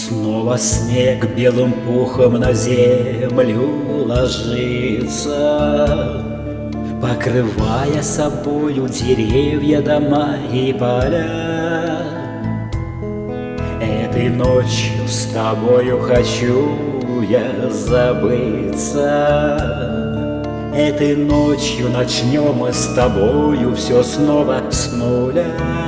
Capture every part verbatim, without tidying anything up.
Снова снег белым пухом на землю ложится, покрывая собою деревья, дома и поля. Этой ночью с тобою хочу я забыться. Этой ночью начнем мы с тобою все снова с нуля.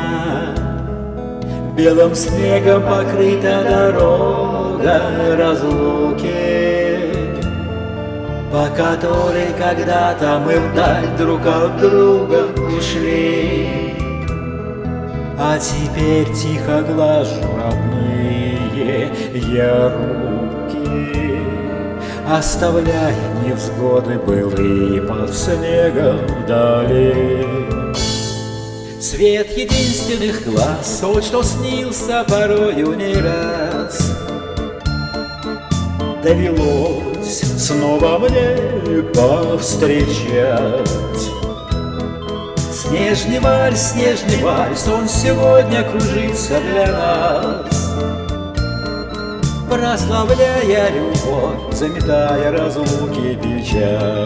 Белым снегом покрыта дорога разлуки, по которой когда-то мы вдаль друг от друга ушли. А теперь тихо глажу родные я руки, оставляя невзгоды былые под снегом вдали. Свет единственных глаз, тот, что снился порою не раз, довелось снова мне повстречать. Снежный вальс, снежный вальс, он сегодня кружится для нас, прославляя любовь, заметая разлуки печаль.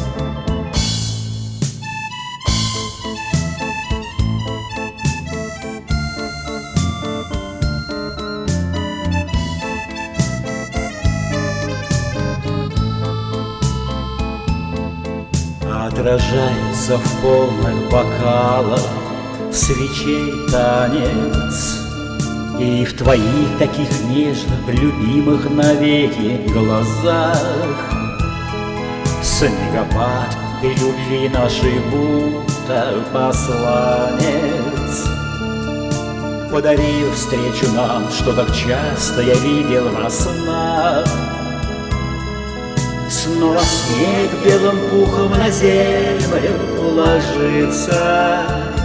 Отражается в полных бокалах свечей танец, и в твоих таких нежных, любимых навеки глазах снегопад ты любви нашей будто посланец, подарив встречу нам, что так часто я видел во снах. Снова снег белым пухом на землю ложится,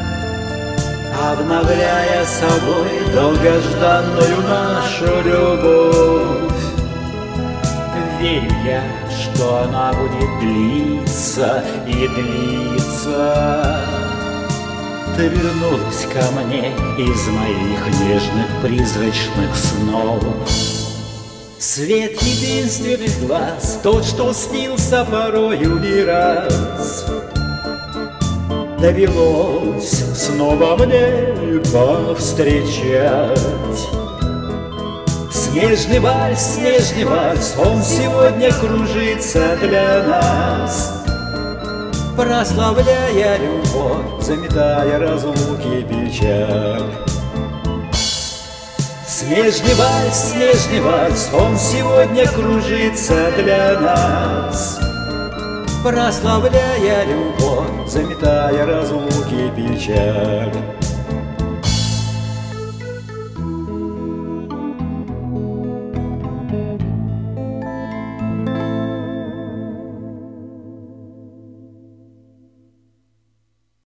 обновляя собой долгожданную нашу любовь. Верю я, что она будет длиться и длиться. Ты вернулась ко мне из моих нежных призрачных снов. Свет единственных глаз, тот, что снился порою не раз, довелось снова мне повстречать. Снежный вальс, снежный вальс, он сегодня кружится для нас, прославляя любовь, заметая разлуки печаль. Снежный вальс, снежный вальс, он сегодня кружится для нас, прославляя любовь, заметая разлуки печаль.